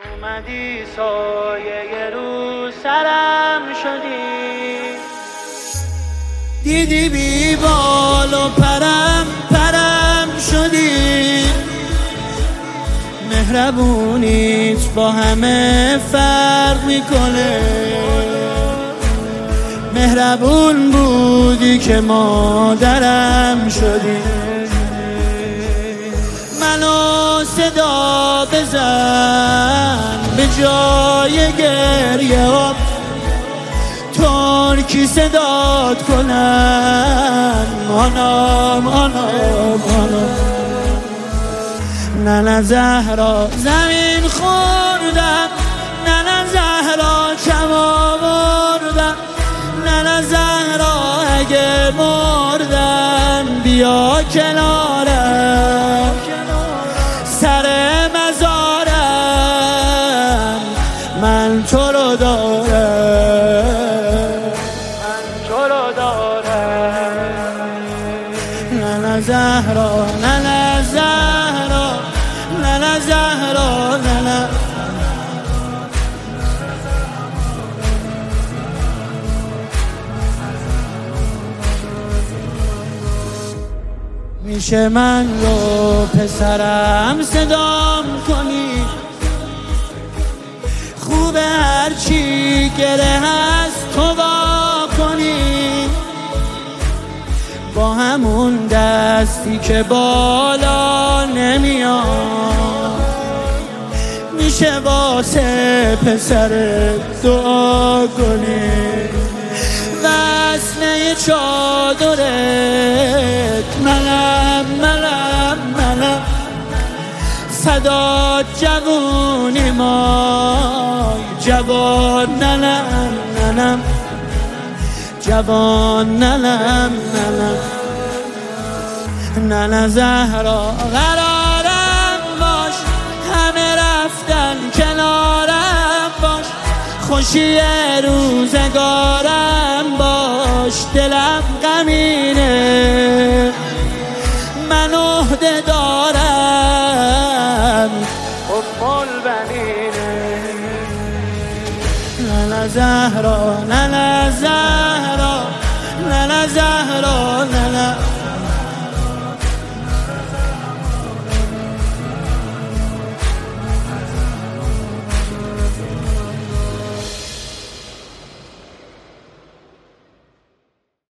اومدی سایه رو سرم شدی، دیدی بی بال و پرم شدی. مهربونیت با همه فرق میکنه، مهربون بودی که مادرم شدی. منو صدا بزن به جای گریه ها، ترکی صدات کنن آنام آنام آنام. نه زهرا زمین خوردم، نه زهرا کم آوردم، نه زهرا اگه مردم بیا کنارم، سر مزارم من تو رو دارم، من تو رو دارم. نه زهرا نه زهرا نه زهرا نه. میشه من رو پسرم صدام کنی، خوبه هرچی گره هست تو وا کنی، با همون دستی که بالا نمیاد. میشه واسه پسر دعا کنی، وصله چادرت منم منم منم، صدا جوونی مای جوان ننم ننم، جوان ننم ننم. نه زهرا قرارم باش، همه رفتن کنارم باش، خوشی روزگارم باش، دلم غمینه من عهده دارم ام البنینه. نه زهرا نه زهرا